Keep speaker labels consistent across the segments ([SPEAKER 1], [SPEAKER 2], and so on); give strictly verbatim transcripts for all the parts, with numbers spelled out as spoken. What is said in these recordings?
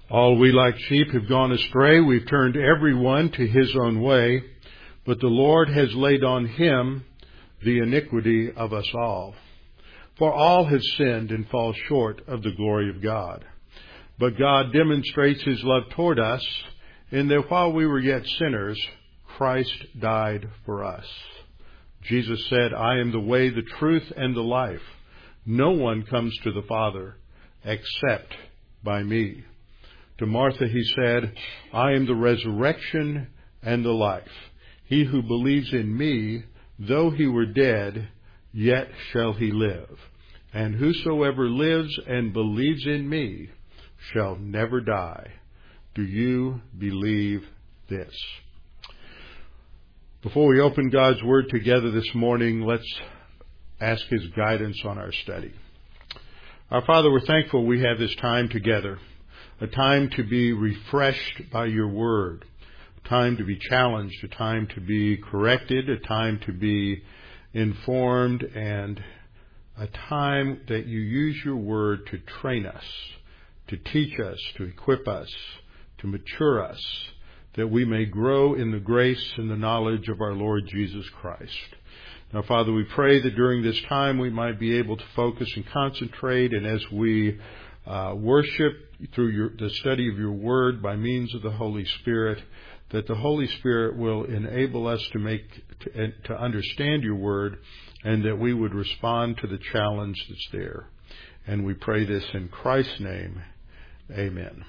[SPEAKER 1] All we like sheep have gone astray. We've turned every one to his own way. But the Lord has laid on him the iniquity of us all. For all have sinned and fall short of the glory of God. But God demonstrates his love toward us in that while we were yet sinners, Christ died for us. Jesus said, I am the way, the truth, and the life. No one comes to the Father except by me. To Martha he said, I am the resurrection and the life. He who believes in me, though he were dead, yet shall he live. And whosoever lives and believes in me shall never die. Do you believe this? Before we open God's Word together this morning, let's ask his guidance on our study. Our Father, we're thankful we have this time together. A time to be refreshed by your word, a time to be challenged, a time to be corrected, a time to be informed, and a time that you use your word to train us, to teach us, to equip us, to mature us, that we may grow in the grace and the knowledge of our Lord Jesus Christ. Now, Father, we pray that during this time we might be able to focus and concentrate, and as we uh, worship through your, the study of your word by means of the Holy Spirit, that the Holy Spirit will enable us to make to, to understand your word, and that we would respond to the challenge that's there. And we pray this in Christ's name. Amen.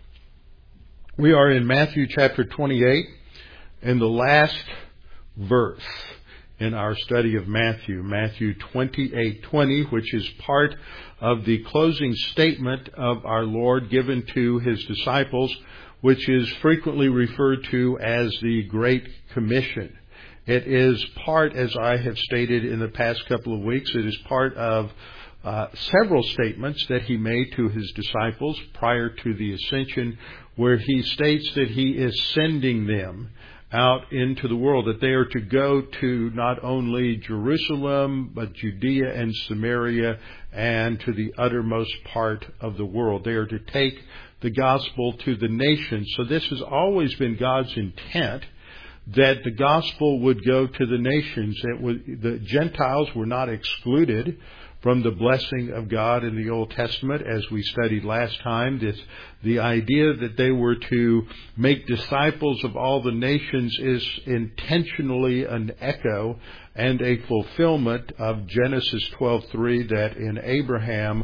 [SPEAKER 1] We are in Matthew chapter twenty-eight, in the last verse in our study of Matthew, Matthew twenty-eight twenty, which is part of the closing statement of our Lord given to his disciples, which is frequently referred to as the Great Commission. It is part, as I have stated in the past couple of weeks, it is part of uh, several statements that he made to his disciples prior to the ascension, where he states that he is sending them out into the world, that they are to go to not only Jerusalem, but Judea and Samaria and to the uttermost part of the world. They are to take the gospel to the nations. So this has always been God's intent, that the gospel would go to the nations. It would, the Gentiles were not excluded from the blessing of God in the Old Testament, as we studied last time. This, the idea that they were to make disciples of all the nations is intentionally an echo and a fulfillment of Genesis twelve three, that in Abraham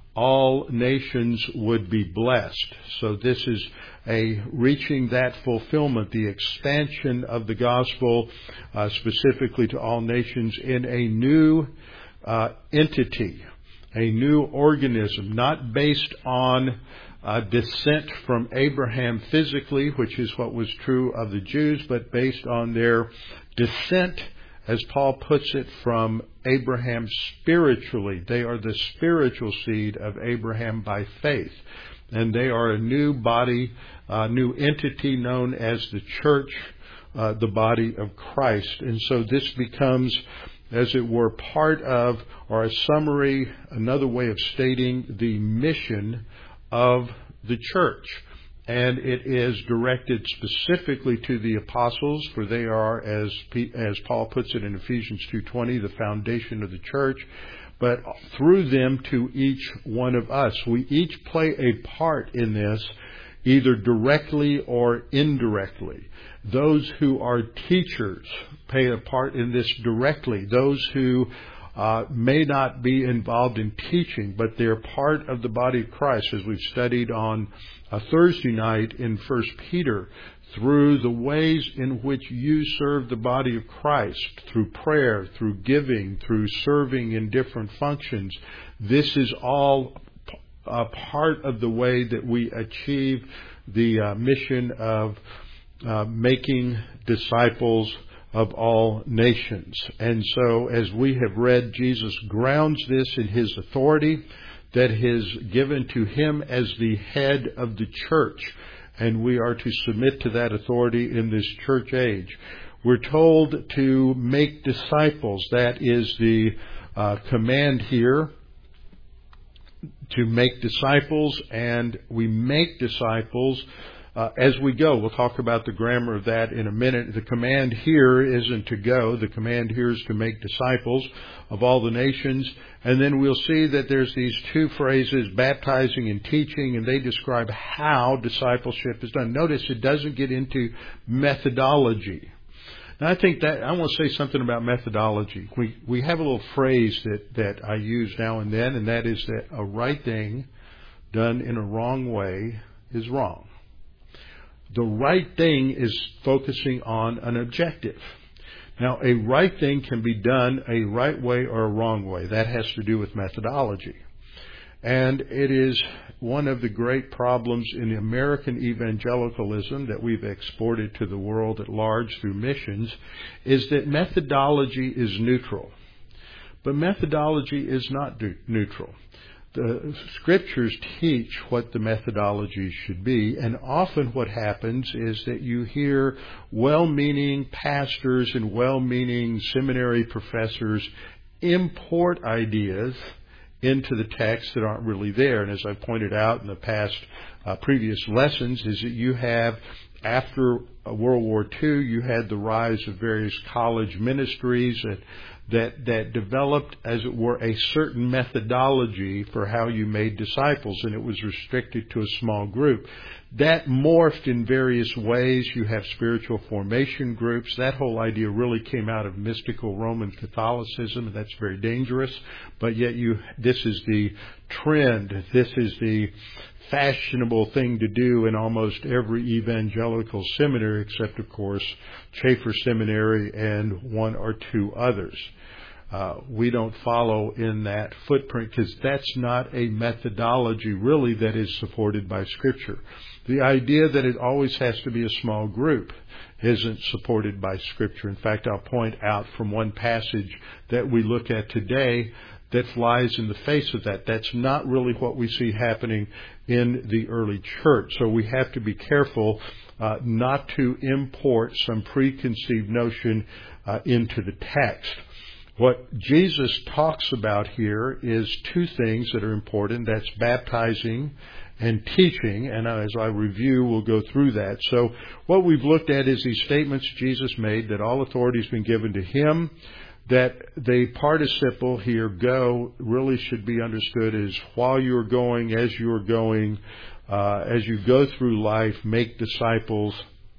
[SPEAKER 1] all nations would be blessed. So this is a reaching that fulfillment, the expansion of the gospel uh, specifically to all nations in a new Uh, entity, a new organism, not based on uh, descent from Abraham physically, which is what was true of the Jews, but based on their descent, as Paul puts it, from Abraham spiritually. They are the spiritual seed of Abraham by faith, and they are a new body, a new entity known as the church, uh, the body of Christ. And so this becomes, as it were, part of, or a summary, another way of stating the mission of the church. And it is directed specifically to the apostles, for they are, as as Paul puts it in Ephesians two twenty, the foundation of the church. But through them to each one of us. We each play a part in this, either directly or indirectly. Those who are teachers play a part in this directly. Those who uh, may not be involved in teaching, but they're part of the body of Christ, as we've studied on a Thursday night in First Peter, through the ways in which you serve the body of Christ, through prayer, through giving, through serving in different functions. This is all a part of the way that we achieve the uh, mission of uh, making disciples of all nations. And so, as we have read, Jesus grounds this in his authority that is given to him as the head of the church, and we are to submit to that authority in this church age. We're told to make disciples. That is the uh, command here. to make disciples, and we make disciples uh, as we go. We'll talk about the grammar of that in a minute. The command here isn't to go. The command here is to make disciples of all the nations. And then we'll see that there's these two phrases, baptizing and teaching, and they describe how discipleship is done. Notice it doesn't get into methodology. Now, I think that I want to say something about methodology. We we have a little phrase that, that I use now and then, and that is that a right thing done in a wrong way is wrong. The right thing is focusing on an objective. Now, a right thing can be done a right way or a wrong way. That has to do with methodology. And it is one of the great problems in American evangelicalism that we've exported to the world at large through missions, is that methodology is neutral. But methodology is not neutral. The Scriptures teach what the methodology should be, and often what happens is that you hear well-meaning pastors and well-meaning seminary professors import ideas into the text that aren't really there. And as I pointed out in the past uh, previous lessons, is that you have, after World War Two, you had the rise of various college ministries that that that developed, as it were, a certain methodology for how you made disciples, and it was restricted to a small group. That morphed in various ways. You have spiritual formation groups. That whole idea really came out of mystical Roman Catholicism, and that's very dangerous. But yet you, this is the trend. This is the fashionable thing to do in almost every evangelical seminary, except, of course, Chafer Seminary and one or two others. Uh, we don't follow in that footprint because that's not a methodology really that is supported by Scripture. The idea that it always has to be a small group isn't supported by Scripture. In fact, I'll point out from one passage that we look at today that flies in the face of that. That's not really what we see happening in the early church. So we have to be careful uh, not to import some preconceived notion uh, into the text. What Jesus talks about here is two things that are important. That's baptizing and teaching. And as I review, we'll go through that. So what we've looked at is these statements Jesus made that all authority has been given to Him. That the participle here, go, really should be understood as while you're going, as you're going, uh, as you go through life, make disciples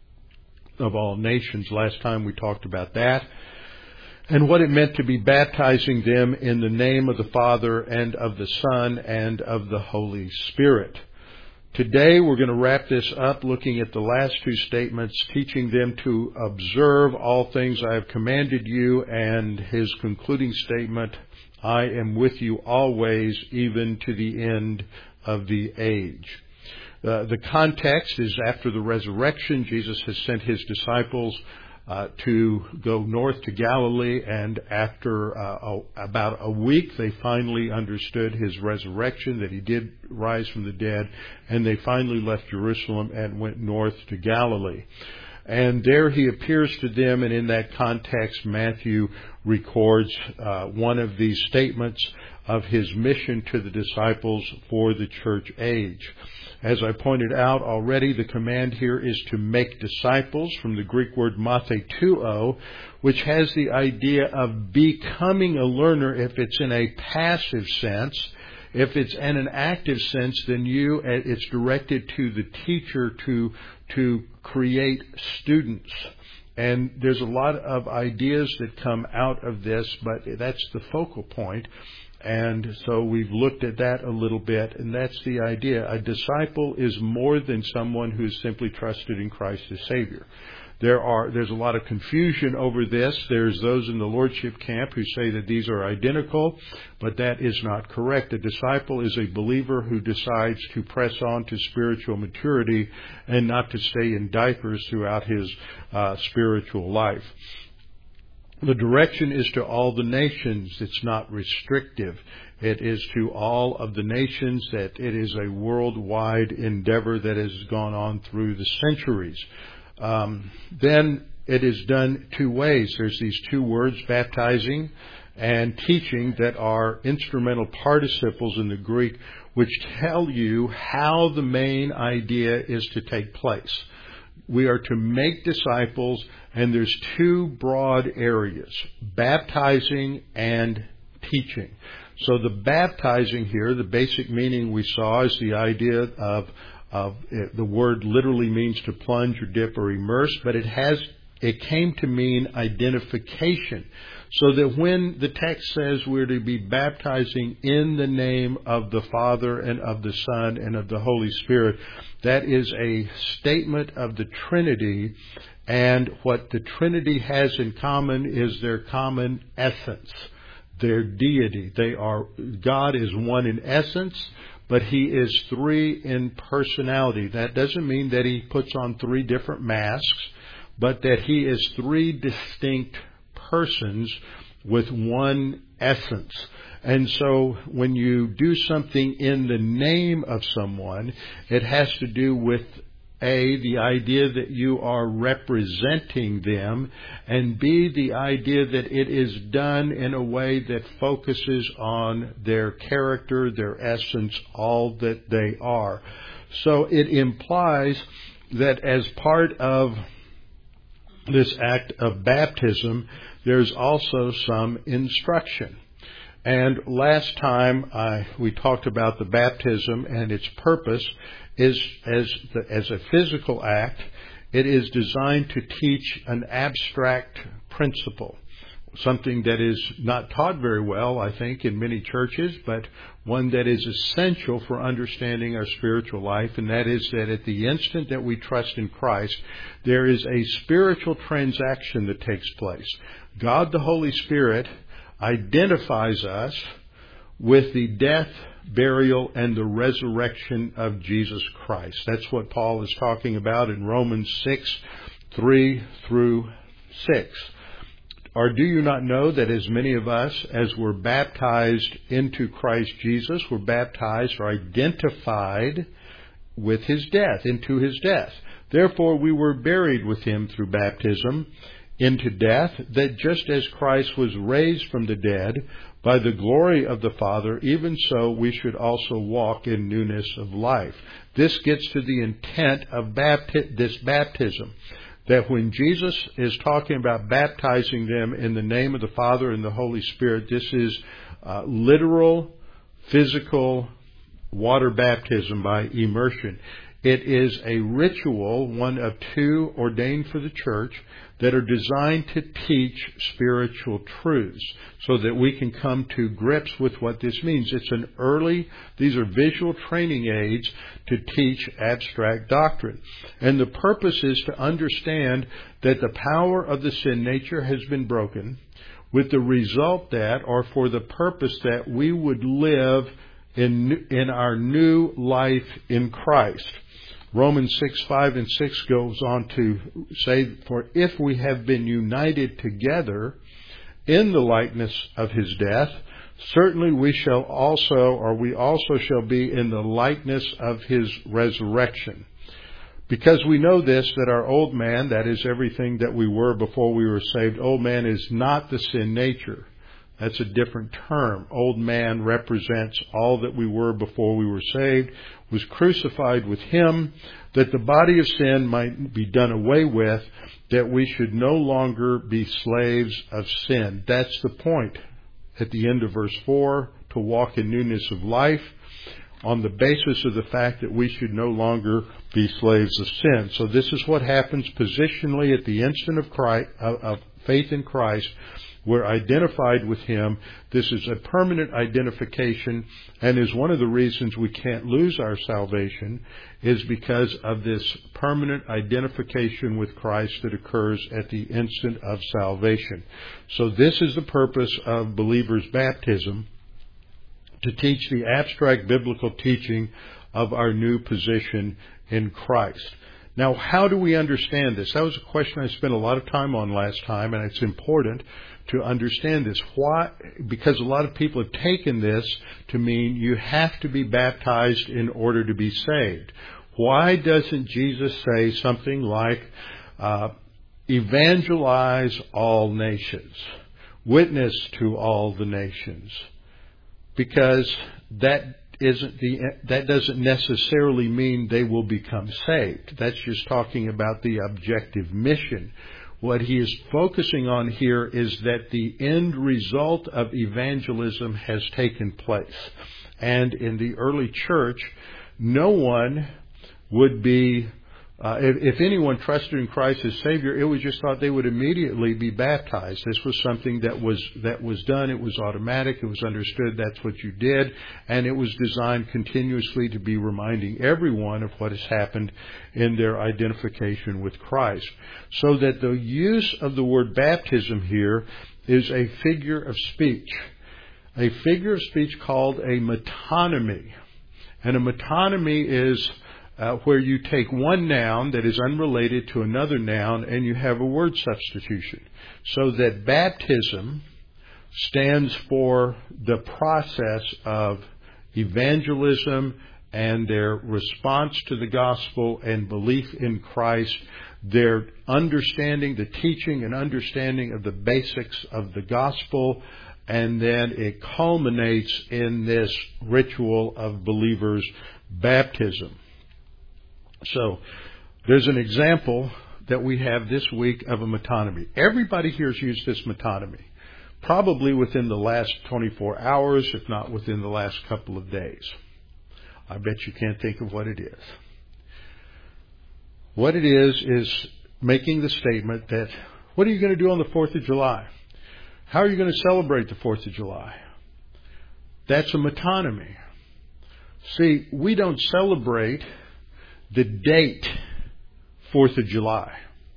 [SPEAKER 1] of all nations. Last time we talked about that. And what it meant to be baptizing them in the name of the Father and of the Son and of the Holy Spirit. Today we're going to wrap this up looking at the last two statements, teaching them to observe all things I have commanded you, and His concluding statement, I am with you always, even to the end of the age. Uh, the context is after the resurrection. Jesus has sent His disciples Uh, to go north to Galilee, and after uh, a, about a week they finally understood His resurrection, that He did rise from the dead, and they finally left Jerusalem and went north to Galilee. And there He appears to them, and in that context Matthew records uh, one of these statements of His mission to the disciples for the church age. As I pointed out already, the command here is to make disciples, from the Greek word mathetuo, which has the idea of becoming a learner if it's in a passive sense. If it's in an active sense, then you, it's directed to the teacher to, to create students. And there's a lot of ideas that come out of this, but that's the focal point. And so we've looked at that a little bit, and that's the idea. A disciple is more than someone who's simply trusted in Christ as Savior. There are, there's a lot of confusion over this. There's those in the Lordship camp who say that these are identical, but that is not correct. A disciple is a believer who decides to press on to spiritual maturity and not to stay in diapers throughout his uh, spiritual life. The direction is to all the nations. It's not restrictive. It is to all of the nations, that it is a worldwide endeavor that has gone on through the centuries. Um, then it is done two ways. There's these two words, baptizing and teaching that are instrumental participles in the Greek, which tell you how the main idea is to take place. We are to make disciples, and there's two broad areas, baptizing and teaching. So the baptizing here, the basic meaning we saw is the idea of, of the word literally means to plunge or dip or immerse, but it has, it came to mean identification. So that when the text says we're to be baptizing in the name of the Father and of the Son and of the Holy Spirit, that is a statement of the Trinity, and what the Trinity has in common is their common essence. Their deity. They are, God is one in essence, but He is three in personality. That doesn't mean that He puts on three different masks, but that He is three distinct persons with one essence. And so when you do something in the name of someone, it has to do with A, the idea that you are representing them, and B, the idea that it is done in a way that focuses on their character, their essence, all that they are. So it implies that as part of this act of baptism, there's also some instruction. And last time I, we talked about the baptism and its purpose is as the, as a physical act. It is designed to teach an abstract principle, something that is not taught very well, I think, in many churches, but one that is essential for understanding our spiritual life, and that is that at the instant that we trust in Christ, there is a spiritual transaction that takes place. God the Holy Spirit identifies us with the death, burial, and the resurrection of Jesus Christ. That's what Paul is talking about in Romans six, three through six. Or do you not know that as many of us as were baptized into Christ Jesus were baptized or identified with His death, into His death? Therefore we were buried with Him through baptism into death, that just as Christ was raised from the dead by the glory of the Father, even so we should also walk in newness of life. This gets to the intent of bapti- this baptism, that when Jesus is talking about baptizing them in the name of the Father and the Holy Spirit, this is uh, literal, physical water baptism by immersion. It is a ritual, one of two ordained for the church, that are designed to teach spiritual truths so that we can come to grips with what this means. It's an early, these are visual training aids to teach abstract doctrine. And the purpose is to understand that the power of the sin nature has been broken, with the result that, or for the purpose that we would live in, in our new life in Christ. Romans six, five and six goes on to say, for if we have been united together in the likeness of His death, certainly we shall also, or we also shall be in the likeness of His resurrection. Because we know this, that our old man, that is everything that we were before we were saved, old man is not the sin nature. That's a different term. Old man represents all that we were before we were saved, was crucified with Him, that the body of sin might be done away with, that we should no longer be slaves of sin. That's the point at the end of verse four, to walk in newness of life, on the basis of the fact that we should no longer be slaves of sin. So this is what happens positionally at the instant of Christ, of, of faith in Christ. We're identified with Him. This is a permanent identification, and is one of the reasons we can't lose our salvation, is because of this permanent identification with Christ that occurs at the instant of salvation. So this is the purpose of believers' baptism, to teach the abstract biblical teaching of our new position in Christ. Now, how do we understand this? That was a question I spent a lot of time on last time, and it's important to understand this. Why? Because a lot of people have taken this to mean you have to be baptized in order to be saved. Why doesn't Jesus say something like, uh, evangelize all nations? witness to all the nations, because that isn't the that doesn't necessarily mean they will become saved. That's just talking about the objective mission. What he is focusing on here is that the end result of evangelism has taken place. And in the early church, no one would be, uh, if, if anyone trusted in Christ as Savior, it was just thought they would immediately be baptized. This was something that was that was done. It was automatic. It was understood that's what you did. And it was designed continuously to be reminding everyone of what has happened in their identification with Christ. So that the use of the word baptism here is a figure of speech. A figure of speech called a metonymy. And a metonymy is uh, where you take one noun that is unrelated to another noun and you have a word substitution. So that baptism stands for the process of evangelism and their response to the gospel and belief in Christ, their understanding, the teaching and understanding of the basics of the gospel, and then it culminates in this ritual of believers' baptism. So there's an example that we have this week of a metonymy. Everybody here has used this metonymy, probably within the last twenty-four hours, if not within the last couple of days. I bet you can't think of what it is. What it is is making the statement that, what are you going to do on the fourth of July? How are you going to celebrate the fourth of July? That's a metonymy. See, we don't celebrate the date fourth of July.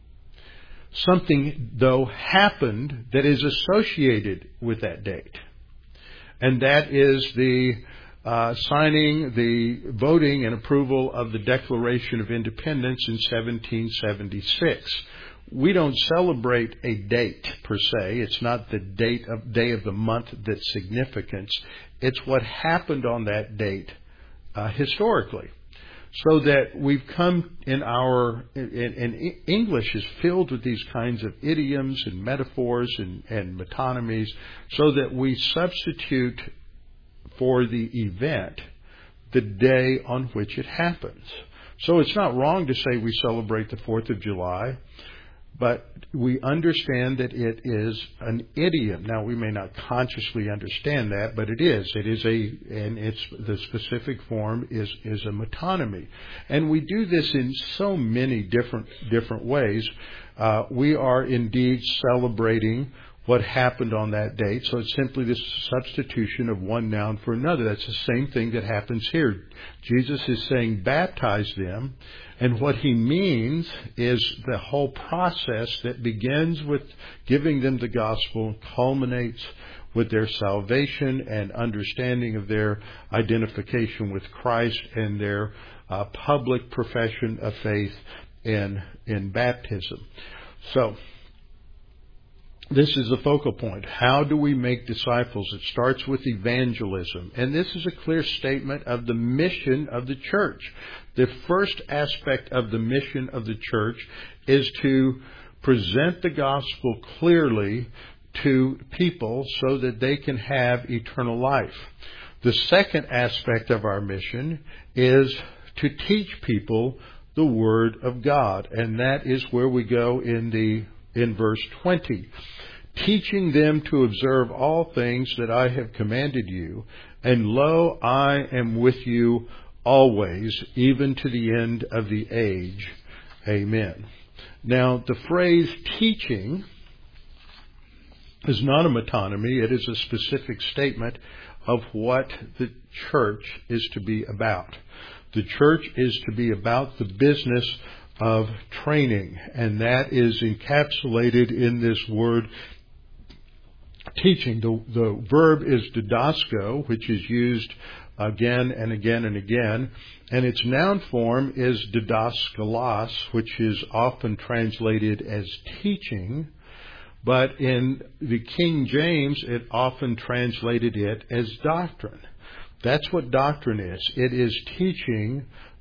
[SPEAKER 1] Something, though, happened that is associated with that date. And that is the uh, signing, the voting and approval of the Declaration of Independence in seventeen seventy-six. We don't celebrate a date per se. It's not the date of day of the month that's significant. It's what happened on that date uh, historically. So that we've come in our, and English is filled with these kinds of idioms and metaphors and, and metonymies, so that we substitute for the event the day on which it happens. So it's not wrong to say we celebrate the fourth of July, but we understand that it is an idiom. Now, we may not consciously understand that, but it is. It is a, and it's, the specific form is, is a metonymy. And we do this in so many different, different ways. Uh, we are indeed celebrating what happened on that date. So it's simply this substitution of one noun for another. That's the same thing that happens here. Jesus is saying, baptize them. And what he means is the whole process that begins with giving them the gospel, culminates with their salvation and understanding of their identification with Christ and their uh, public profession of faith in, in baptism. So, this is the focal point. How do we make disciples? It starts with evangelism. And this is a clear statement of the mission of the church. The first aspect of the mission of the church is to present the gospel clearly to people so that they can have eternal life. The second aspect of our mission is to teach people the Word of God. And that is where we go in the in verse twenty. Teaching them to observe all things that I have commanded you, and lo, I am with you always, even to the end of the age. Amen. Now, the phrase teaching is not a metonymy. It is a specific statement of what the church is to be about. The church is to be about the business of training, and that is encapsulated in this word teaching. The, the verb is didasko, which is used again and again and again, and its noun form is didaskalos, which is often translated as teaching, but in the King James it often translated it as doctrine. That's what doctrine is. It is teaching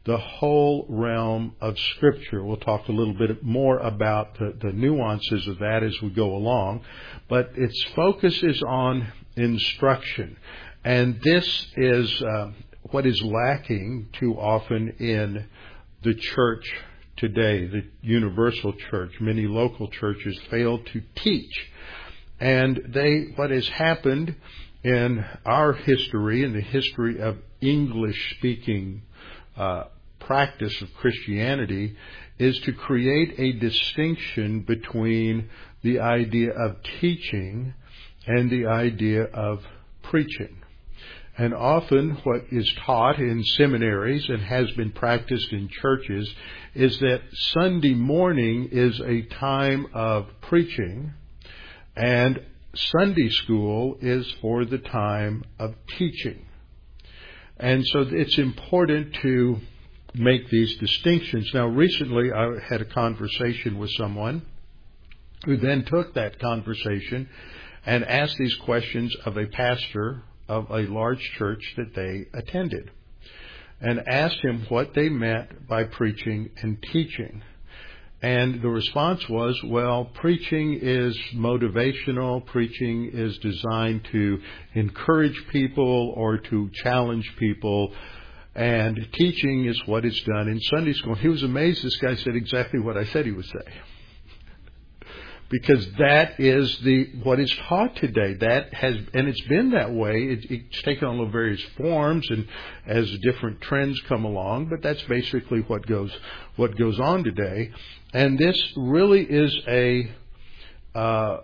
[SPEAKER 1] the whole realm of Scripture. We'll talk a little bit more about the, the nuances of that as we go along, but its focus is on instruction. And this is uh, what is lacking too often in the church today, the universal church. Many local churches fail to teach. And they, what has happened in our history, in the history of English-speaking uh, practice of Christianity, is to create a distinction between the idea of teaching and the idea of preaching. And often what is taught in seminaries and has been practiced in churches is that Sunday morning is a time of preaching and Sunday school is for the time of teaching. And so it's important to make these distinctions. Now, recently I had a conversation with someone who then took that conversation and asked these questions of a pastor of a large church that they attended, and asked him what they meant by preaching and teaching. And the response was, well, preaching is motivational, preaching is designed to encourage people or to challenge people, and teaching is what is done in Sunday school. He was amazed. This guy said exactly what I said he would say. Because that is the what is taught today. That has, and it's been that way. It, it's taken on various forms, and as different trends come along. But that's basically what goes what goes on today. And this really is a uh,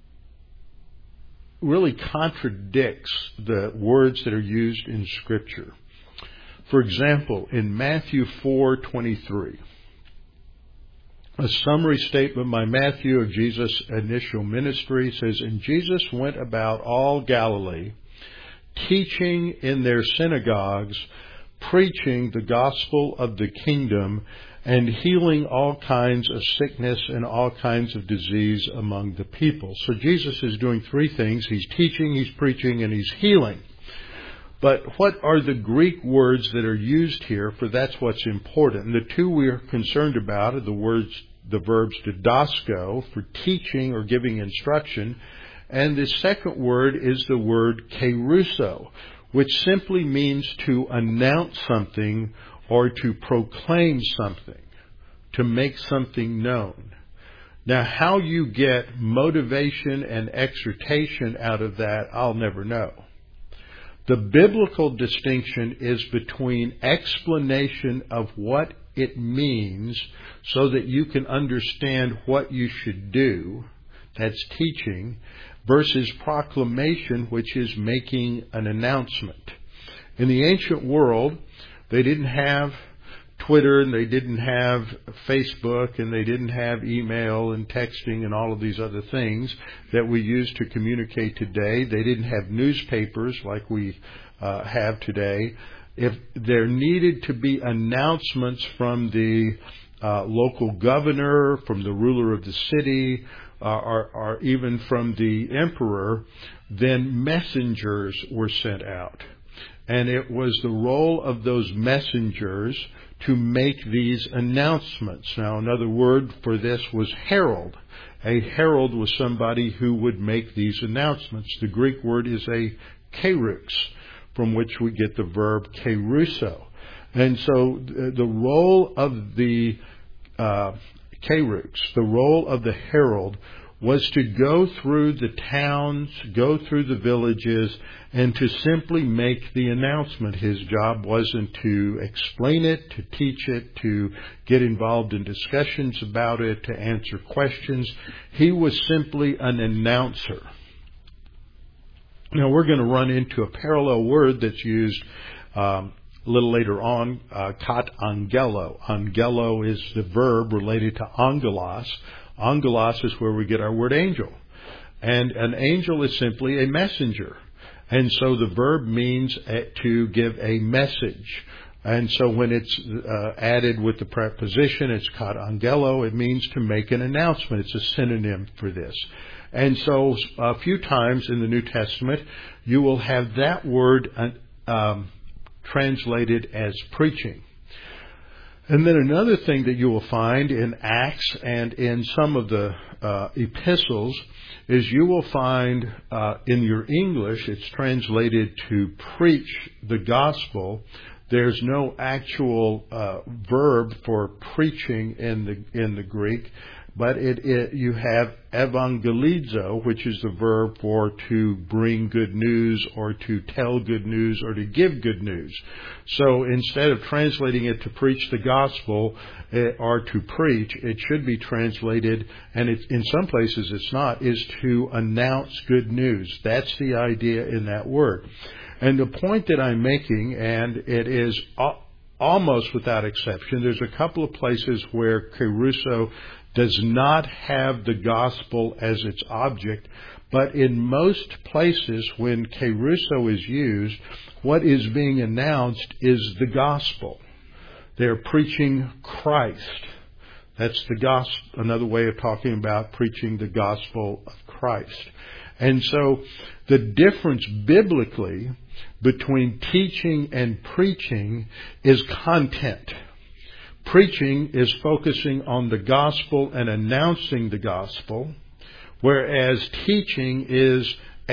[SPEAKER 1] really contradicts the words that are used in Scripture. For example, in Matthew four twenty-three. A summary statement by Matthew of Jesus' initial ministry says, "And Jesus went about all Galilee, teaching in their synagogues, preaching the gospel of the kingdom, and healing all kinds of sickness and all kinds of disease among the people." So Jesus is doing three things. He's teaching, he's preaching, and he's healing. But what are the Greek words that are used here? For that's what's important. And the two we are concerned about are the words, the verbs didasko, for teaching or giving instruction. And the second word is the word keruso, which simply means to announce something or to proclaim something, to make something known. Now, how you get motivation and exhortation out of that, I'll never know. The biblical distinction is between explanation of what it means so that you can understand what you should do, that's teaching, versus proclamation, which is making an announcement. In the ancient world, they didn't have Twitter, and they didn't have Facebook, and they didn't have email and texting and all of these other things that we use to communicate today. They didn't have newspapers like we uh, have today. If there needed to be announcements from the uh, local governor, from the ruler of the city, uh, or, or even from the emperor, then messengers were sent out. And it was the role of those messengers to make these announcements. Now, another word for this was herald. A herald was somebody who would make these announcements. The Greek word is a kerux, from which we get the verb keruso. And so the role of the uh, kerux, the role of the herald, was to go through the towns, go through the villages, and to simply make the announcement. His job wasn't to explain it, to teach it, to get involved in discussions about it, to answer questions. He was simply an announcer. Now, we're going to run into a parallel word that's used um, a little later on, uh, kat angelo. Angelo is the verb related to angelos. Angelos is where we get our word angel. And an angel is simply a messenger. And so the verb means to give a message. And so when it's uh, added with the preposition, it's kat angelo, it means to make an announcement. It's a synonym for this. And so a few times in the New Testament, you will have that word um, translated as preaching. And then another thing that you will find in Acts and in some of the uh, epistles is you will find uh, in your English it's translated to preach the gospel. There's no actual uh, verb for preaching in the in the Greek, but it, it you have evangelizo, which is the verb for to bring good news or to tell good news or to give good news. So instead of translating it to preach the gospel uh, or to preach, it should be translated, and it, in some places it's not, is to announce good news. That's the idea in that word. And the point that I'm making, and it is almost without exception, there's a couple of places where kerusso does not have the gospel as its object, but in most places when kerusso is used, what is being announced is the gospel. They're preaching Christ. That's the gospel, another way of talking about preaching the gospel of Christ. And so the difference biblically between teaching and preaching is content. Preaching is focusing on the gospel and announcing the gospel, whereas teaching is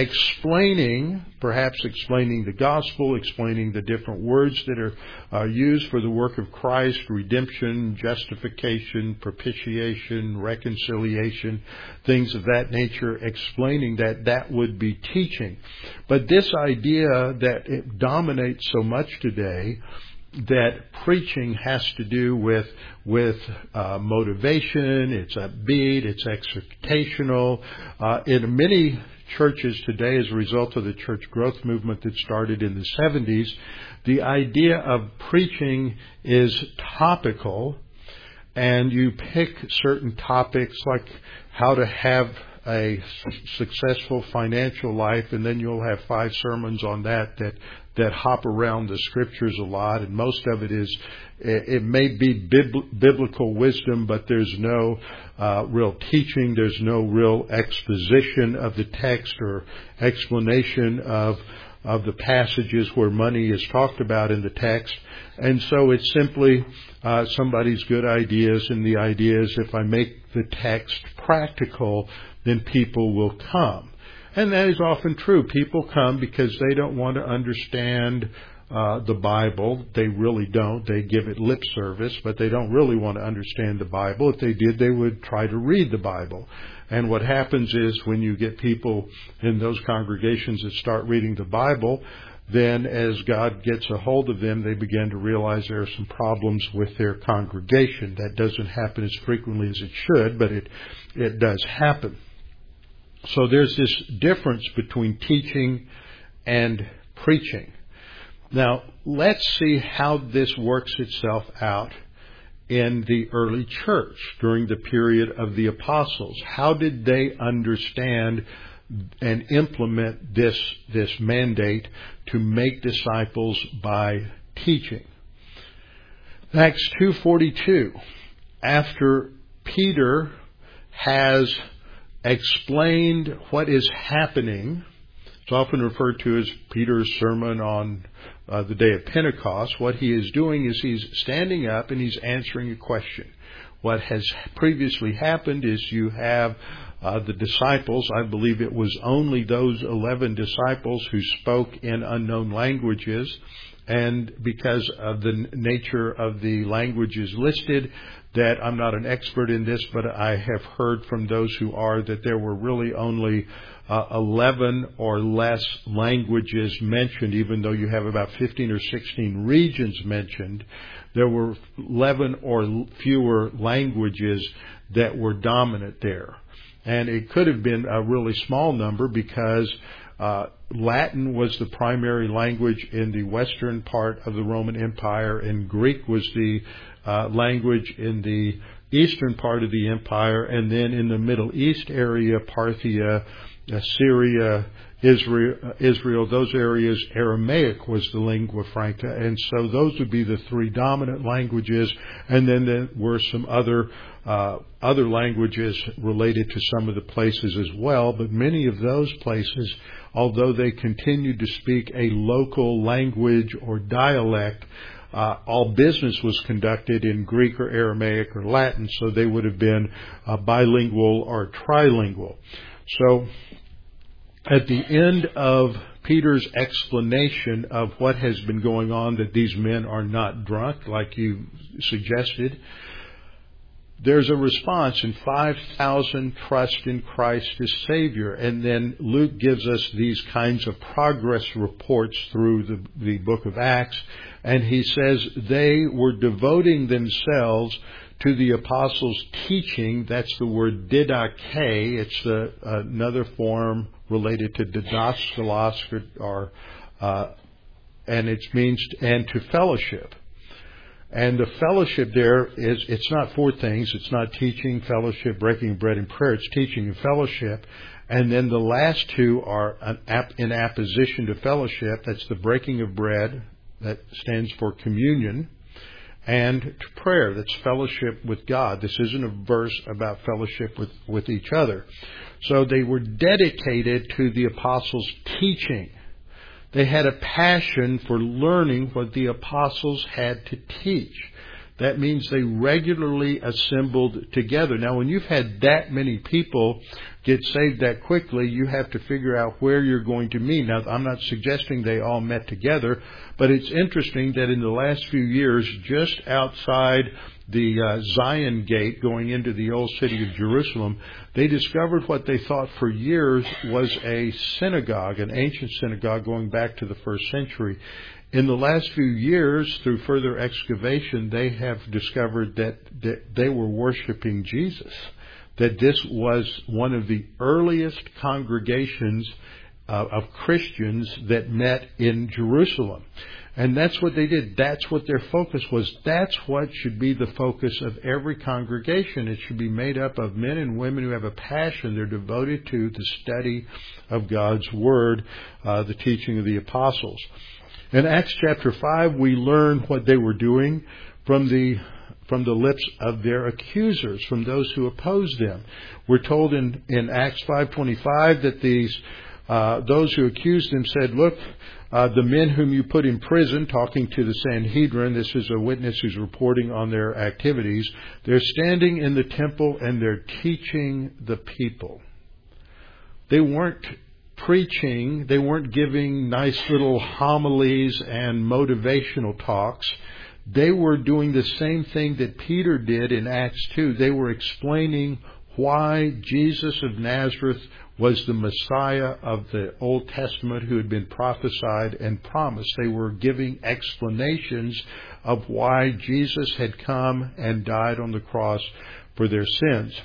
[SPEAKER 1] explaining, perhaps explaining the gospel, explaining the different words that are uh, used for the work of Christ, redemption, justification, propitiation, reconciliation, things of that nature, explaining that, that would be teaching. But this idea that it dominates so much today, that preaching has to do with with uh, motivation, it's upbeat, it's exhortational. Uh, in many churches today, as a result of the church growth movement that started in the seventies, the idea of preaching is topical, and you pick certain topics like how to have a successful financial life, and then you'll have five sermons on that that that hop around the scriptures a lot, and most of it is, it may be bib- biblical wisdom, but there's no uh, real teaching, there's no real exposition of the text or explanation of of the passages where money is talked about in the text. And so it's simply uh, somebody's good ideas, and the idea is if I make the text practical, then people will come. And that is often true. People come because they don't want to understand uh, the Bible. They really don't. They give it lip service, but they don't really want to understand the Bible. If they did, they would try to read the Bible. And what happens is when you get people in those congregations that start reading the Bible, then as God gets a hold of them, they begin to realize there are some problems with their congregation. That doesn't happen as frequently as it should, but it it does happen. So there's this difference between teaching and preaching. Now, let's see how this works itself out in the early church during the period of the apostles. How did they understand and implement this, this mandate to make disciples by teaching? Acts two forty-two, after Peter has explained what is happening. It's often referred to as Peter's sermon on uh, the day of Pentecost. What he is doing is he's standing up and he's answering a question. What has previously happened is you have uh, the disciples, I believe it was only those eleven disciples who spoke in unknown languages, and because of the nature of the languages listed, that I'm not an expert in this, but I have heard from those who are that there were really only uh, eleven or less languages mentioned, even though you have about fifteen or sixteen regions mentioned. There were eleven or fewer languages that were dominant there. And it could have been a really small number because uh, Latin was the primary language in the western part of the Roman Empire, and Greek was the uh, language in the eastern part of the empire, and then in the Middle East area, Parthia, uh, Syria, Israel, uh, Israel, those areas, Aramaic was the lingua franca, and so those would be the three dominant languages, and then there were some other uh, other languages related to some of the places as well, but many of those places, although they continued to speak a local language or dialect, uh, all business was conducted in Greek or Aramaic or Latin, so they would have been uh, bilingual or trilingual. So at the end of Peter's explanation of what has been going on, that these men are not drunk, like you suggested, there's a response, and five thousand trust in Christ as Savior. And then Luke gives us these kinds of progress reports through the, the book of Acts. And he says they were devoting themselves to the apostles' teaching. That's the word didache. It's the, uh, another form related to didaskalos, or, uh, and it means, and to fellowship. And the fellowship there is, it's not four things. It's not teaching, fellowship, breaking bread, and prayer. It's teaching and fellowship. And then the last two are an ap- in apposition to fellowship. That's the breaking of bread. That stands for communion. And to prayer. That's fellowship with God. This isn't a verse about fellowship with, with each other. So they were dedicated to the apostles' teaching. They had a passion for learning what the apostles had to teach. That means they regularly assembled together. Now, when you've had that many people get saved that quickly, you have to figure out where you're going to meet. Now, I'm not suggesting they all met together, but it's interesting that in the last few years, just outside the uh, Zion Gate going into the old city of Jerusalem, they discovered what they thought for years was a synagogue, an ancient synagogue going back to the first century. In the last few years, through further excavation, they have discovered that, that they were worshiping Jesus, that this was one of the earliest congregations uh, of Christians that met in Jerusalem. And that's what they did. That's what their focus was. That's what should be the focus of every congregation. It should be made up of men and women who have a passion. They're devoted to the study of God's Word, uh, the teaching of the apostles. In Acts chapter five, we learn what they were doing from the from the lips of their accusers, from those who opposed them. We're told in, in Acts five twenty-five that these uh, those who accused them said, "Look, uh, the men whom you put in prison," talking to the Sanhedrin, this is a witness who's reporting on their activities, "they're standing in the temple and they're teaching the people." They weren't preaching, they weren't giving nice little homilies and motivational talks. They were doing the same thing that Peter did in Acts two. They were explaining why Jesus of Nazareth was the Messiah of the Old Testament who had been prophesied and promised. They were giving explanations of why Jesus had come and died on the cross for their sins.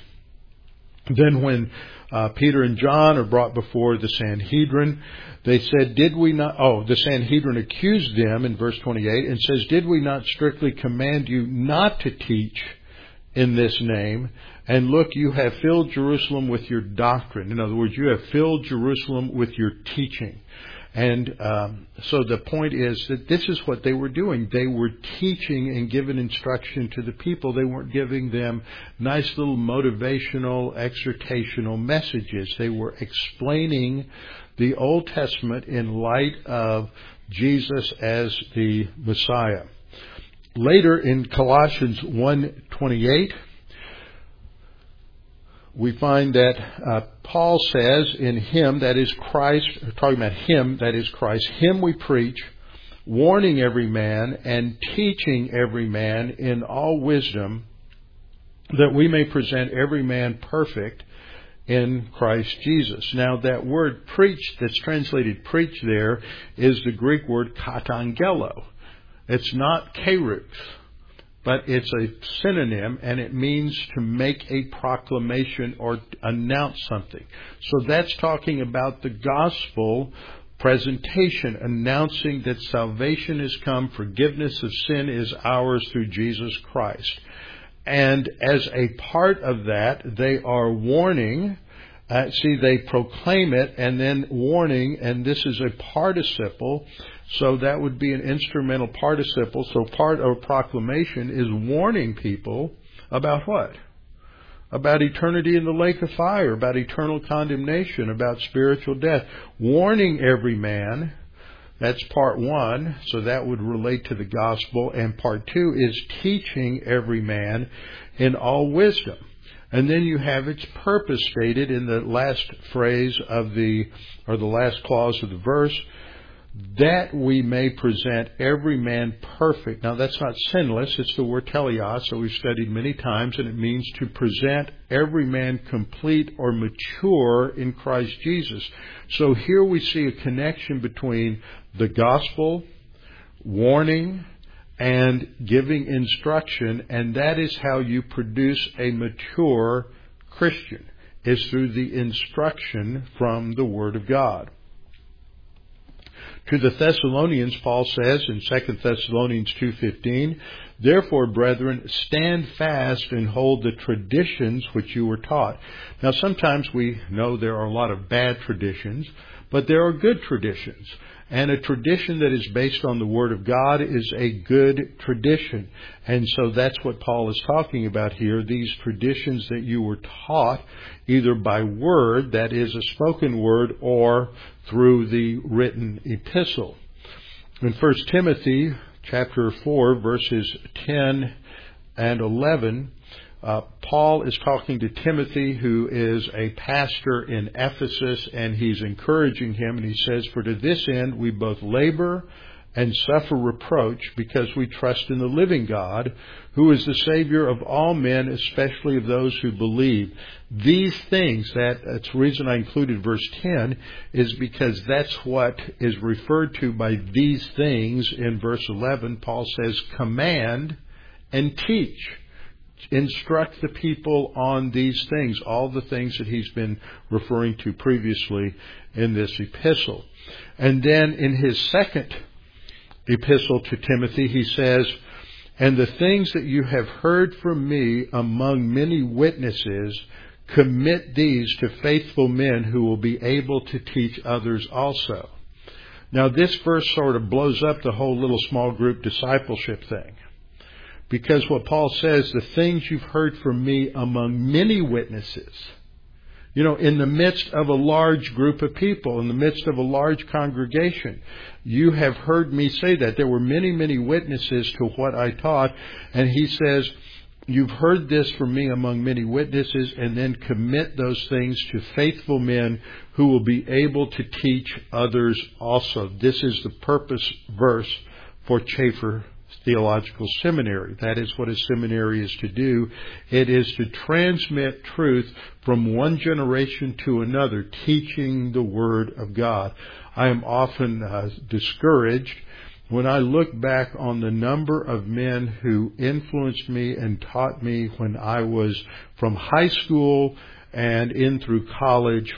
[SPEAKER 1] Then when uh, Peter and John are brought before the Sanhedrin, they said, did we not, oh, the Sanhedrin accused them in verse twenty-eight and says, "Did we not strictly command you not to teach in this name? And look, you have filled Jerusalem with your doctrine." In other words, you have filled Jerusalem with your teaching. And um, so the point is that this is what they were doing. They were teaching and giving instruction to the people. They weren't giving them nice little motivational, exhortational messages. They were explaining the Old Testament in light of Jesus as the Messiah. Later in Colossians one twenty-eight, we find that uh, Paul says, in Him, that is Christ, talking about Him, that is Christ, Him we preach, warning every man and teaching every man in all wisdom, that we may present every man perfect in Christ Jesus. Now that word preach, that's translated preach there, is the Greek word katangelo. It's not kerux, but it's a synonym, and it means to make a proclamation or announce something. So that's talking about the gospel presentation, announcing that salvation has come, forgiveness of sin is ours through Jesus Christ. And as a part of that, they are warning. Uh, see, they proclaim it and then warning, and this is a participle. So that would be an instrumental participle. So part of proclamation is warning people about what? About eternity in the lake of fire, about eternal condemnation, about spiritual death. Warning every man That's part one, so that would relate to the gospel. And part two is teaching every man in all wisdom. And then you have its purpose stated in the last phrase of the, or the last clause of the verse, that we may present every man perfect. Now that's not sinless, it's the word teleos, so we've studied many times, and it means to present every man complete or mature in Christ Jesus. So here we see a connection between the gospel, warning, and giving instruction, and that is how you produce a mature Christian, is through the instruction from the Word of God. To the Thessalonians, Paul says in Second Thessalonians two fifteen, therefore, brethren, stand fast and hold the traditions which you were taught. Now, sometimes we know there are a lot of bad traditions, but there are good traditions. And a tradition that is based on the Word of God is a good tradition. And so that's what Paul is talking about here, these traditions that you were taught either by word, that is a spoken word, or through the written epistle. In First Timothy chapter four, verses ten and eleven, Uh, Paul is talking to Timothy, who is a pastor in Ephesus, and he's encouraging him, and he says, for to this end we both labor and suffer reproach, because we trust in the living God, who is the Savior of all men, especially of those who believe. These things, that, that's the reason I included verse ten, is because that's what is referred to by these things in verse eleven. Paul says, command and teach. Instruct the people on these things, all the things that he's been referring to previously in this epistle. And then in his second epistle to Timothy, he says, and the things that you have heard from me among many witnesses, commit these to faithful men who will be able to teach others also. Now this verse sort of blows up the whole little small group discipleship thing. Because what Paul says, the things you've heard from me among many witnesses, you know, in the midst of a large group of people, in the midst of a large congregation, you have heard me say that. There were many, many witnesses to what I taught. And he says, you've heard this from me among many witnesses, and then commit those things to faithful men who will be able to teach others also. This is the purpose verse for Chafer Theological Seminary. That is what a seminary is to do. It is to transmit truth from one generation to another, teaching the Word of God. I am often uh, discouraged when I look back on the number of men who influenced me and taught me when I was from high school and in through college,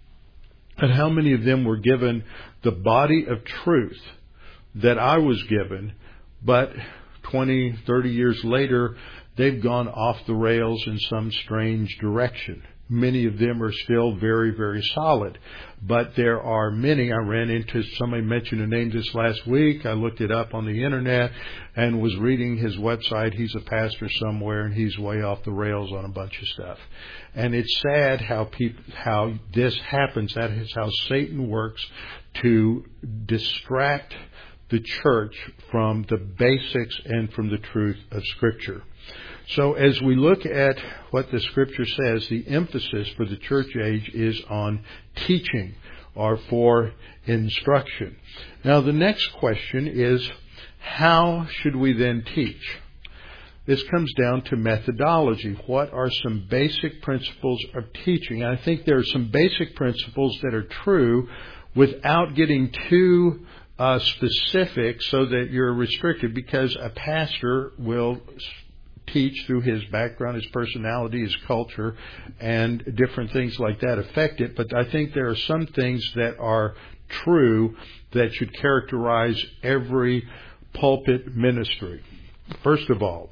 [SPEAKER 1] and how many of them were given the body of truth that I was given. But twenty, thirty years later, they've gone off the rails in some strange direction. Many of them are still very, very solid. But there are many. I ran into, somebody mentioned a name this last week. I looked it up on the internet and was reading his website. He's a pastor somewhere, and he's way off the rails on a bunch of stuff. And it's sad how people, how this happens. That is how Satan works to distract the church from the basics and from the truth of Scripture. So as we look at what the Scripture says, the emphasis for the church age is on teaching or for instruction. Now the next question is, how should we then teach? This comes down to methodology. What are some basic principles of teaching? I think there are some basic principles that are true without getting too Uh, specific so that you're restricted, because a pastor will teach through his background, his personality, his culture, and different things like that affect it. But I think there are some things that are true that should characterize every pulpit ministry. First of all,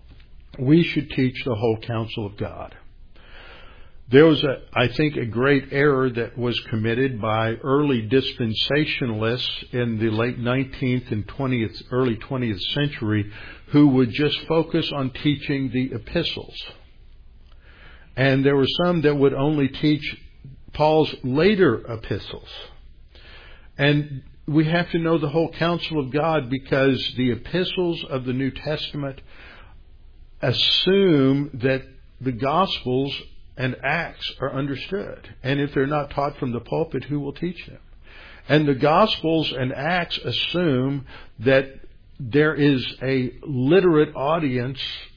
[SPEAKER 1] we should teach the whole counsel of God. There was, a, I think, a great error that was committed by early dispensationalists in the late nineteenth and twentieth, early twentieth century, who would just focus on teaching the epistles. And there were some that would only teach Paul's later epistles. And we have to know the whole counsel of God, because the epistles of the New Testament assume that the Gospels and Acts are understood. And if they're not taught from the pulpit, who will teach them? And the Gospels and Acts assume that there is a literate audience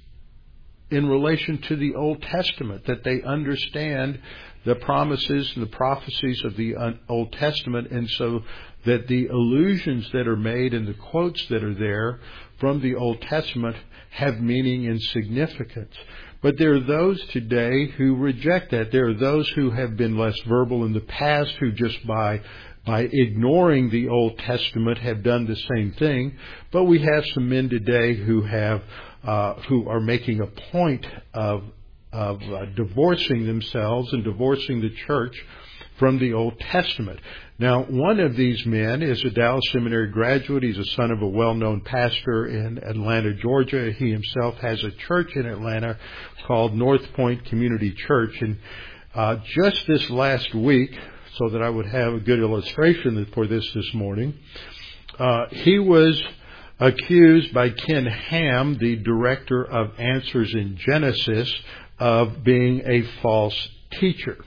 [SPEAKER 1] in relation to the Old Testament, that they understand the promises and the prophecies of the Old Testament, and so that the allusions that are made and the quotes that are there from the Old Testament have meaning and significance. But there are those today who reject that. There are those who have been less verbal in the past, who just by by ignoring the Old Testament have done the same thing. But we have some men today who have uh, who are making a point of of uh, divorcing themselves and divorcing the church from the Old Testament. Now, one of these men is a Dallas Seminary graduate. He's a son of a well-known pastor in Atlanta, Georgia. He himself has a church in Atlanta called North Point Community Church. And uh, just this last week, so that I would have a good illustration for this this morning, uh, he was accused by Ken Ham, the director of Answers in Genesis, of being a false teacher.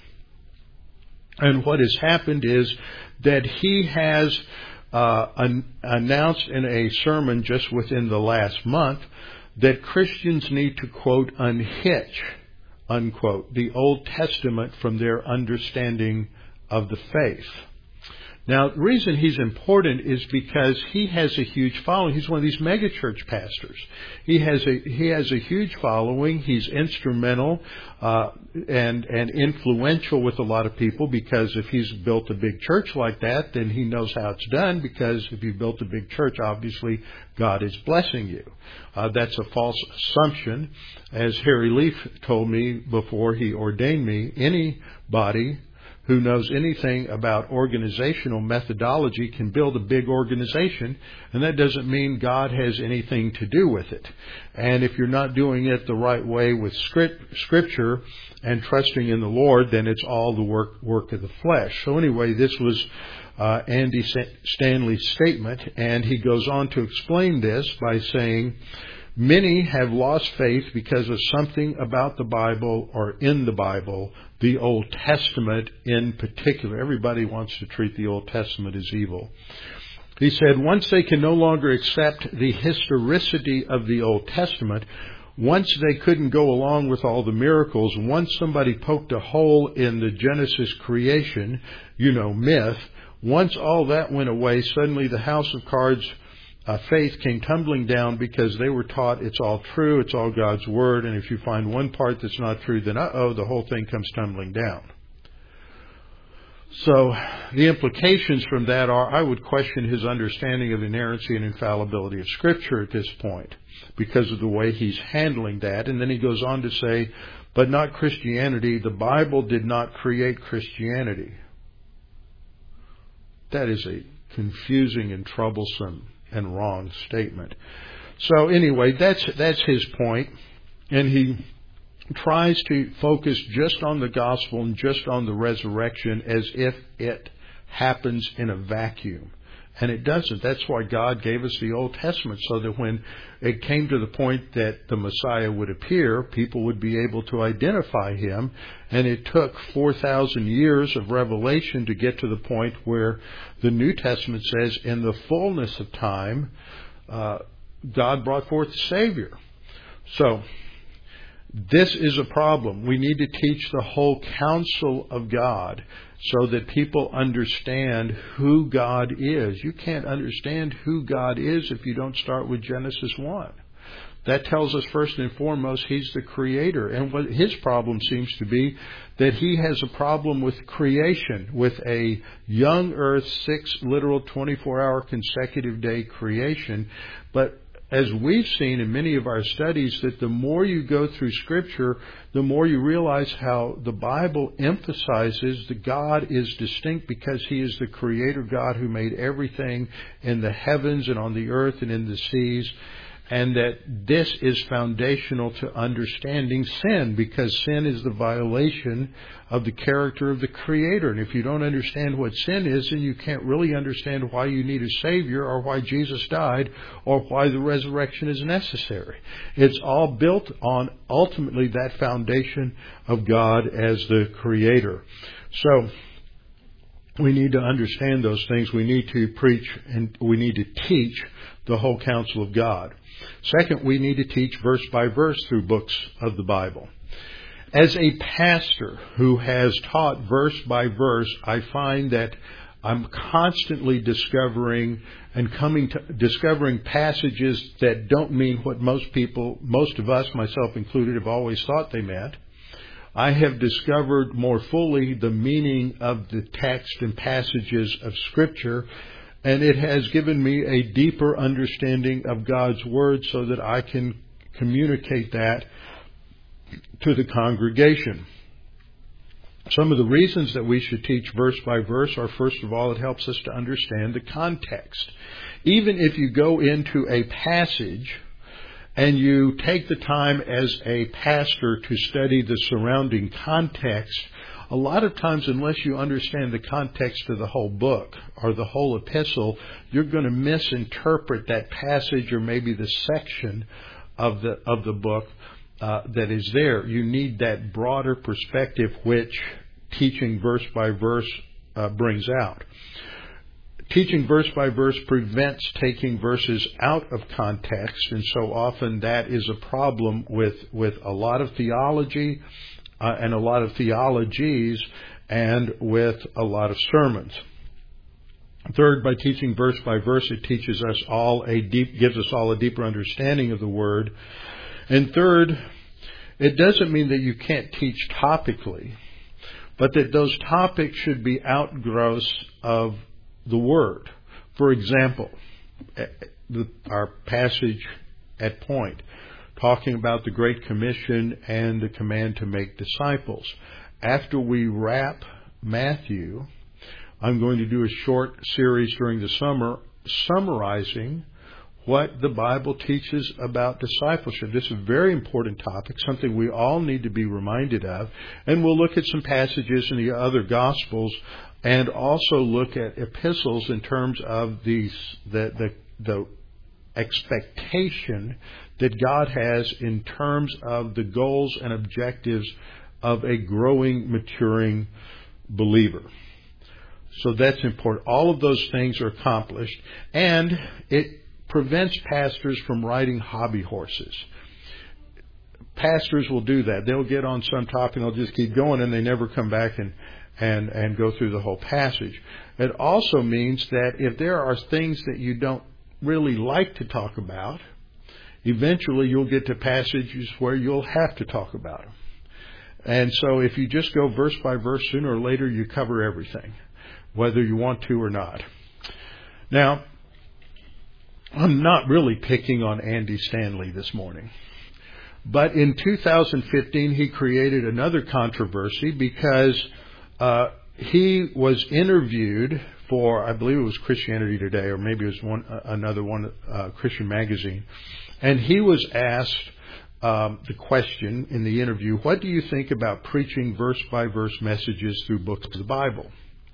[SPEAKER 1] And what has happened is that he has uh, an, announced in a sermon just within the last month that Christians need to, quote, unhitch, unquote, the Old Testament from their understanding of the faith. Now, the reason he's important is because he has a huge following. He's one of these megachurch pastors. He has a he has a huge following. He's instrumental uh, and and influential with a lot of people, because if he's built a big church like that, then he knows how it's done. Because if you built a big church, obviously God is blessing you. Uh, that's a false assumption. As Harry Leaf told me before he ordained me, anybody who knows anything about organizational methodology can build a big organization, and that doesn't mean God has anything to do with it. And if you're not doing it the right way with script, Scripture and trusting in the Lord, then it's all the work work of the flesh. So anyway, this was uh, Andy Stanley's statement, and he goes on to explain this by saying, many have lost faith because of something about the Bible or in the Bible, the Old Testament in particular. Everybody wants to treat the Old Testament as evil. He said, once they can no longer accept the historicity of the Old Testament, once they couldn't go along with all the miracles, once somebody poked a hole in the Genesis creation, you know, myth, once all that went away, suddenly the house of cards Uh, faith came tumbling down, because they were taught it's all true, it's all God's Word, and if you find one part that's not true, then uh-oh, the whole thing comes tumbling down. So the implications from that are, I would question his understanding of inerrancy and infallibility of Scripture at this point, because of the way he's handling that. And then he goes on to say, but not Christianity. The Bible did not create Christianity. That is a confusing and troublesome and wrong statement. So anyway, that's that's his point, and he tries to focus just on the gospel and just on the resurrection as if it happens in a vacuum. And it doesn't. That's why God gave us the Old Testament, so that when it came to the point that the Messiah would appear, people would be able to identify him. And it took four thousand years of revelation to get to the point where the New Testament says, in the fullness of time, uh, God brought forth the Savior. So this is a problem. We need to teach the whole counsel of God, so that people understand who God is. You can't understand who God is if you don't start with Genesis one. That tells us first and foremost He's the Creator. And what His problem seems to be that He has a problem with creation, with a young earth, six literal twenty-four hour consecutive day creation. But as we've seen in many of our studies, that the more you go through Scripture, the more you realize how the Bible emphasizes that God is distinct, because He is the Creator God who made everything in the heavens and on the earth and in the seas. and that this is foundational to understanding sin, because sin is the violation of the character of the Creator. And if you don't understand what sin is, then you can't really understand why you need a Savior, or why Jesus died, or why the resurrection is necessary. It's all built on, ultimately, that foundation of God as the Creator. So, we need to understand those things. We need to preach and we need to teach the whole counsel of God. Second, we need to teach verse by verse through books of the Bible. As a pastor who has taught verse by verse, I find that I'm constantly discovering and coming to discovering passages that don't mean what most people, most of us, myself included, have always thought they meant. I have discovered more fully the meaning of the text and passages of Scripture, and it has given me a deeper understanding of God's Word so that I can communicate that to the congregation. Some of the reasons that we should teach verse by verse are, first of all, it helps us to understand the context. Even if you go into a passage and you take the time as a pastor to study the surrounding context, a lot of times, unless you understand the context of the whole book or the whole epistle, you're going to misinterpret that passage or maybe the section of the of the book uh, that is there. You need that broader perspective, which teaching verse by verse uh, brings out. Teaching verse by verse prevents taking verses out of context, and so often that is a problem with, with a lot of theology uh, and a lot of theologies and with a lot of sermons. Third, by teaching verse by verse, it teaches us all a deep, gives us all a deeper understanding of the Word. And third, it doesn't mean that you can't teach topically, but that those topics should be outgrowths of the Word. For example, our passage at point, talking about the Great Commission and the command to make disciples. After we wrap Matthew, I'm going to do a short series during the summer summarizing what the Bible teaches about discipleship. This is a very important topic, something we all need to be reminded of. And we'll look at some passages in the other Gospels and also look at epistles in terms of these, the, the, the expectation that God has in terms of the goals and objectives of a growing, maturing believer. So that's important. All of those things are accomplished, and it prevents pastors from riding hobby horses. Pastors will do that. They'll get on some topic and they'll just keep going, and they never come back and and and go through the whole passage. It also means that if there are things that you don't really like to talk about, eventually you'll get to passages where you'll have to talk about them. And so if you just go verse by verse, sooner or later you cover everything, whether you want to or not. Now, I'm not really picking on Andy Stanley this morning. But in two thousand fifteen, he created another controversy because uh, he was interviewed for, I believe it was Christianity Today, or maybe it was one uh, another one, uh, Christian Magazine. And he was asked um, the question in the interview, what do you think about preaching verse-by-verse messages through books of the Bible?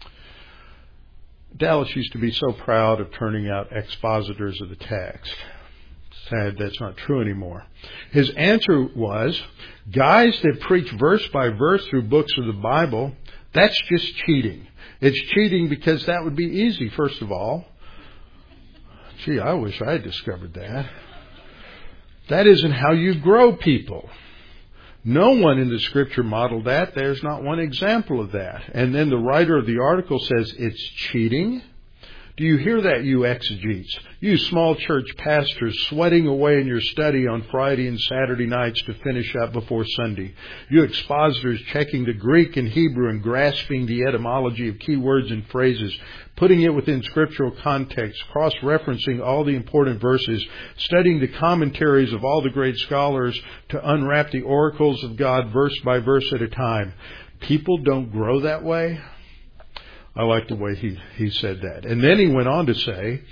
[SPEAKER 1] Dallas used to be so proud of turning out expositors of the text. Sad that's not true anymore. His answer was, guys that preach verse by verse through books of the Bible, that's just cheating. It's cheating because that would be easy, first of all. Gee, I wish I had discovered that. That isn't how you grow people. No one in the Scripture modeled that. There's not one example of that. And then the writer of the article says it's cheating. Do you hear that, you exegetes? You small church pastors sweating away in your study on Friday and Saturday nights to finish up before Sunday. You expositors checking the Greek and Hebrew and grasping the etymology of key words and phrases, putting it within scriptural context, cross-referencing all the important verses, studying the commentaries of all the great scholars to unwrap the oracles of God verse by verse at a time. People don't grow that way. I like the way he, he said that. And then he went on to say,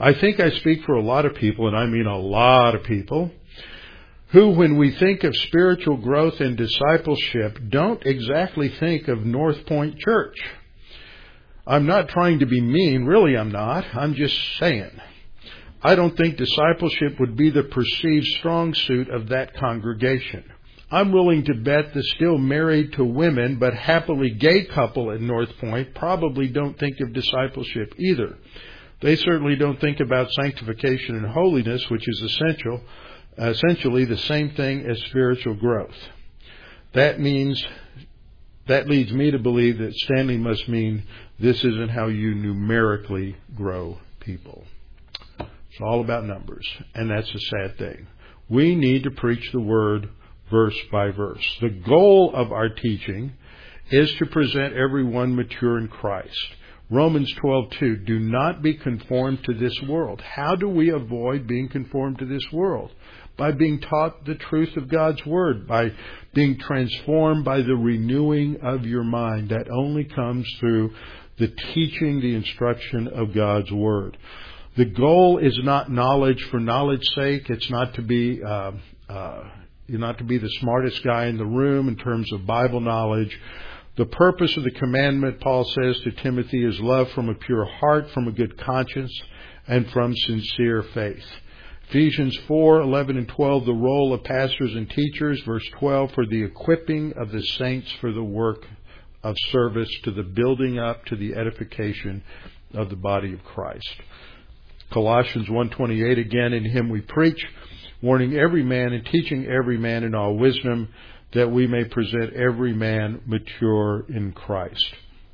[SPEAKER 1] I think I speak for a lot of people, and I mean a lot of people, who, when we think of spiritual growth and discipleship, don't exactly think of North Point Church. I'm not trying to be mean. Really, I'm not. I'm just saying. I don't think discipleship would be the perceived strong suit of that congregation. I'm willing to bet the still married to women but happily gay couple at North Point probably don't think of discipleship either. They certainly don't think about sanctification and holiness, which is essential, essentially the same thing as spiritual growth. That means, that leads me to believe that Stanley must mean this isn't how you numerically grow people. It's all about numbers, and that's a sad thing. We need to preach the word verse by verse. The goal of our teaching is to present everyone mature in Christ. Romans twelve two, do not be conformed to this world. How do we avoid being conformed to this world? By being taught the truth of God's Word, by being transformed by the renewing of your mind. That only comes through the teaching, the instruction of God's Word. The goal is not knowledge for knowledge's sake. It's not to be uh, uh, you're not to be the smartest guy in the room in terms of Bible knowledge. The purpose of the commandment, Paul says to Timothy, is love from a pure heart, from a good conscience, and from sincere faith. Ephesians four, eleven and twelve, the role of pastors and teachers. Verse twelve, for the equipping of the saints for the work of service, to the building up, to the edification of the body of Christ. Colossians one twenty-eight, again, in him we preach, warning every man and teaching every man in all wisdom, that we may present every man mature in Christ.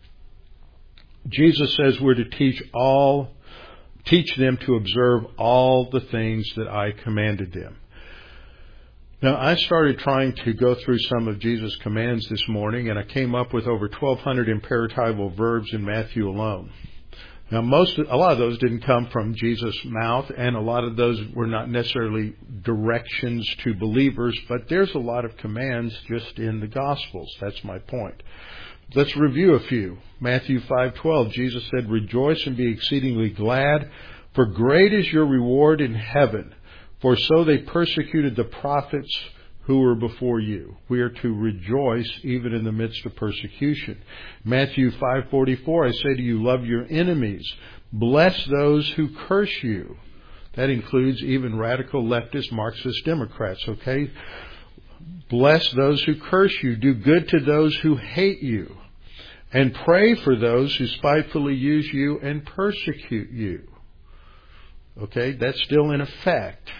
[SPEAKER 1] Jesus says we're to teach all, teach them to observe all the things that I commanded them. Now, I started trying to go through some of Jesus' commands this morning, and I came up with over twelve hundred imperatival verbs in Matthew alone. Now, most, a lot of those didn't come from Jesus' mouth, and a lot of those were not necessarily directions to believers, but there's a lot of commands just in the Gospels. That's my point. Let's review a few. Matthew five twelve, Jesus said, rejoice and be exceedingly glad, for great is your reward in heaven, for so they persecuted the prophets who were before you. We are to rejoice even in the midst of persecution. Matthew five forty-four, I say to you, love your enemies. Bless those who curse you. That includes even radical leftist Marxist Democrats, okay? Bless those who curse you. Do good to those who hate you. And pray for those who spitefully use you and persecute you. Okay, that's still in effect.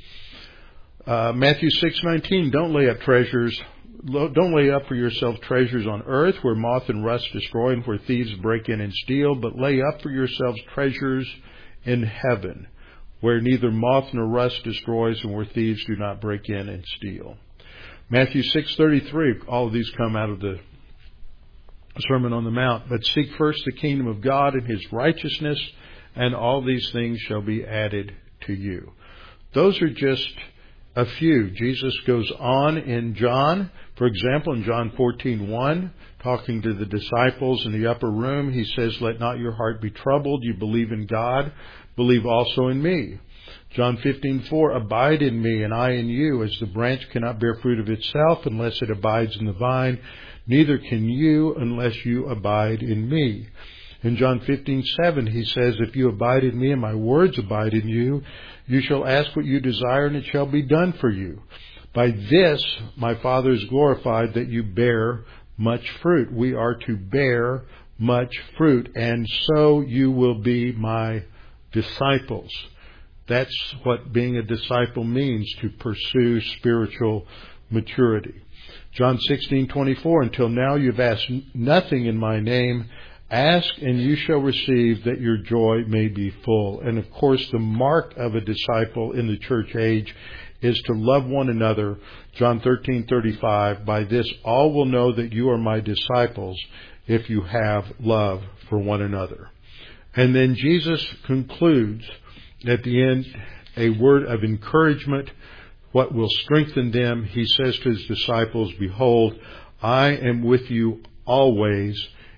[SPEAKER 1] Uh, Matthew six nineteen, don't lay up treasures, don't lay up for yourself treasures on earth where moth and rust destroy and where thieves break in and steal, but lay up for yourselves treasures in heaven where neither moth nor rust destroys and where thieves do not break in and steal. Matthew six thirty-three, all of these come out of the Sermon on the Mount, but seek first the kingdom of God and His righteousness, and all these things shall be added to you. Those are just a few. Jesus goes on in John, for example, in John fourteen one, talking to the disciples in the upper room, he says, let not your heart be troubled. You believe in God, believe also in me. John fifteen four, abide in me and I in you, as the branch cannot bear fruit of itself unless it abides in the vine, neither can you unless you abide in me. In John fifteen seven, he says, if you abide in me and my words abide in you, you shall ask what you desire and it shall be done for you. By this my Father is glorified, that you bear much fruit. We are to bear much fruit, and so you will be my disciples. That's what being a disciple means, to pursue spiritual maturity. John sixteen twenty-four, until now you've asked nothing in my name. Ask and you shall receive, that your joy may be full. And of course, the mark of a disciple in the church age is to love one another. John thirteen thirty-five, by this all will know that you are my disciples, if you have love for one another. And then Jesus concludes at the end a word of encouragement, what will strengthen them. He says to his disciples, behold, I am with you always,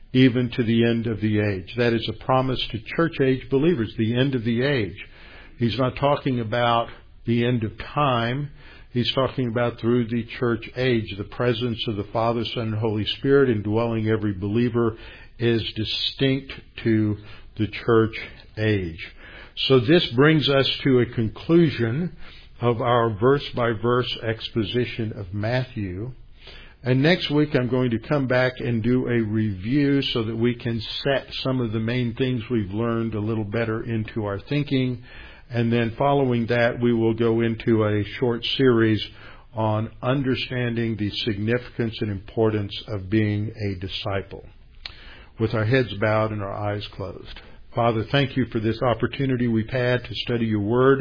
[SPEAKER 1] even to the end of the age. That is a promise to church age believers, the end of the age. He's not talking about the end of time. He's talking about through the church age. The presence of the Father, Son, and Holy Spirit indwelling every believer is distinct to the church age. So this brings us to a conclusion of our verse-by-verse exposition of Matthew. And next week I'm going to come back and do a review so that we can set some of the main things we've learned a little better into our thinking. And then following that, we will go into a short series on understanding the significance and importance of being a disciple. With our heads bowed and our eyes closed. Father, thank you for this opportunity we've had to study your word,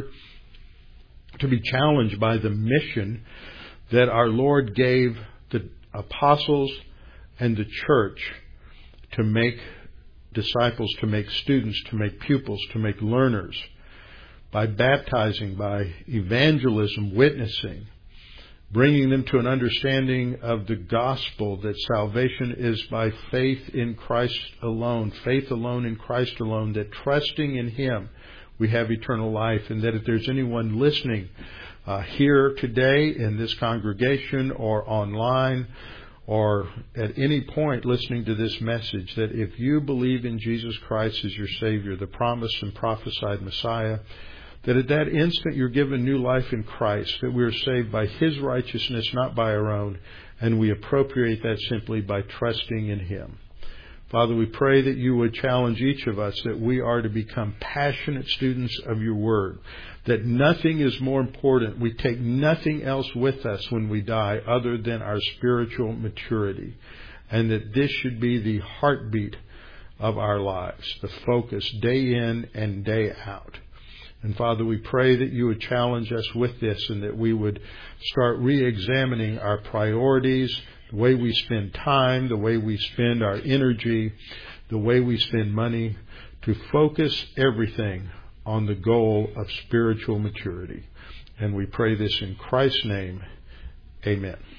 [SPEAKER 1] to be challenged by the mission that our Lord gave the apostles and the church to make disciples, to make students, to make pupils, to make learners, by baptizing, by evangelism, witnessing, bringing them to an understanding of the gospel that salvation is by faith in Christ alone, faith alone in Christ alone, that trusting in Him we have eternal life, and that if there's anyone listening uh, here today in this congregation or online or at any point listening to this message, that if you believe in Jesus Christ as your Savior, the promised and prophesied Messiah, that at that instant you're given new life in Christ, that we are saved by His righteousness, not by our own, and we appropriate that simply by trusting in Him. Father, we pray that you would challenge each of us that we are to become passionate students of your word, that nothing is more important. We take nothing else with us when we die other than our spiritual maturity, and that this should be the heartbeat of our lives, the focus day in and day out. And Father, we pray that you would challenge us with this and that we would start re-examining our priorities, the way we spend time, the way we spend our energy, the way we spend money, to focus everything on the goal of spiritual maturity. And we pray this in Christ's name. Amen.